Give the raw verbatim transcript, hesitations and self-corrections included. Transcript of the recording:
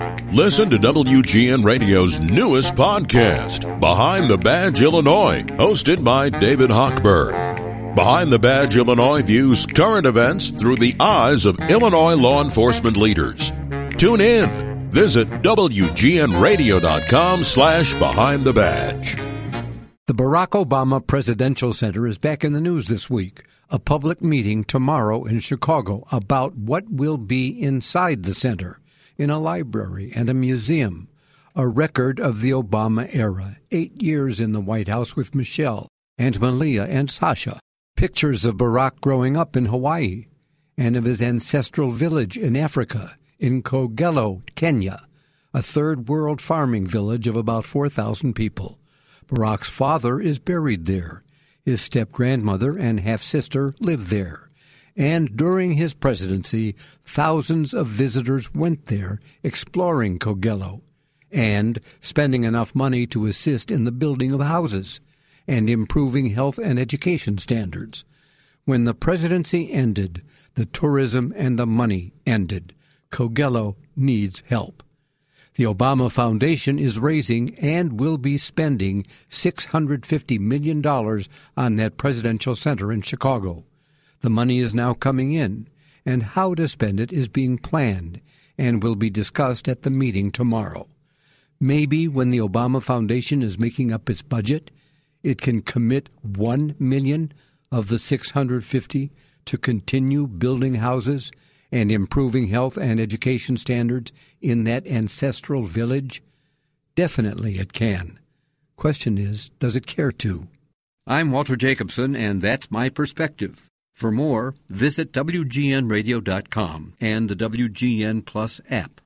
Listen to W G N Radio's newest podcast, Behind the Badge Illinois, hosted by David Hochberg. Behind the Badge Illinois views current events through the eyes of Illinois law enforcement leaders. Tune in. Visit W G N radio dot com slash behind the badge. The Barack Obama Presidential Center is back in the news this week. A public meeting tomorrow in Chicago about what will be inside the center, in a library and a museum, a record of the Obama era, eight years in the White House with Michelle and Malia and Sasha, pictures of Barack growing up in Hawaii, and of his ancestral village in Africa, in Kogelo, Kenya, a third world farming village of about four thousand people. Barack's father is buried there. His step-grandmother and half-sister live there. And during his presidency, thousands of visitors went there exploring Kogelo and spending enough money to assist in the building of houses and improving health and education standards. When the presidency ended, the tourism and the money ended. Kogelo needs help. The Obama Foundation is raising and will be spending six hundred fifty million dollars on that presidential center in Chicago. The money is now coming in, and how to spend it is being planned and will be discussed at the meeting tomorrow. Maybe when the Obama Foundation is making up its budget, it can commit one million dollars of the six hundred fifty to continue building houses and improving health and education standards in that ancestral village. Definitely it can. Question is, does it care to? I'm Walter Jacobson, and that's my perspective. For more, visit W G N radio dot com and the W G N Plus app.